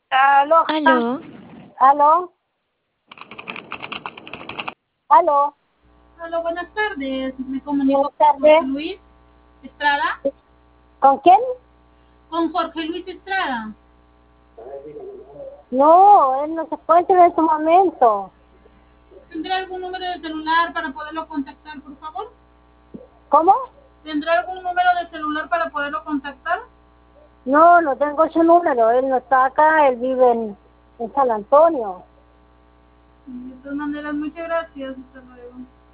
Aló, Aló, aló, aló. Hola, buenas tardes. Me Buenas comunico con Jorge tardes. Luis Estrada. ¿Con quién? Con Jorge Luis Estrada. No, él no se encuentra en este momento. ¿Tendrá algún número de celular para poderlo contactar, por favor? ¿Cómo? ¿Tendrá algún número de celular para poderlo contactar? No, no tengo ese número. Él no está acá, él vive en San Antonio. De todas maneras, muchas gracias. Hasta luego.